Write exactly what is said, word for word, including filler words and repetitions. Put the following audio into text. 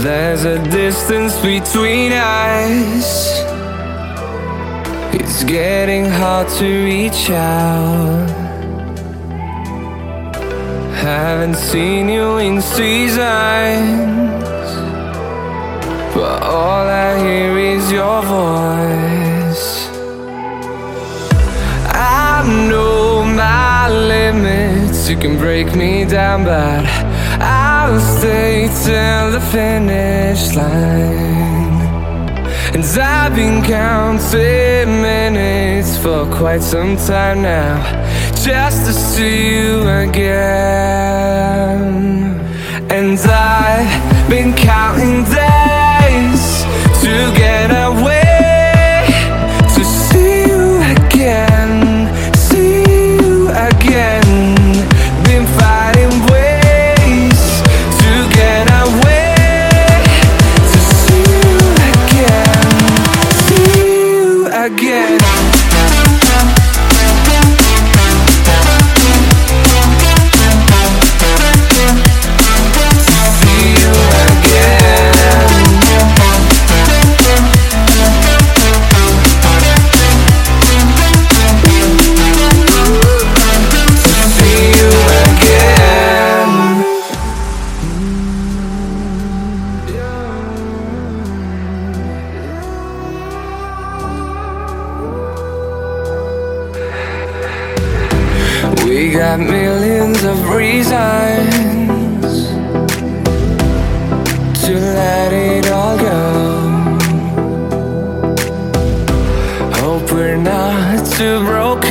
There's a distance between us. It's getting hard to reach out. Haven't seen you in seasons, but all I hear is your voice. I know my limits, you can break me down, but I'll stay till the finish line. And I've been counting minutes for quite some time now, just to see you again. And I've been counting days to get away, to see you again, see you again. Been finding ways to get away, to see you again, see you again. We got millions of reasons to let it all go. Hope we're not too broken.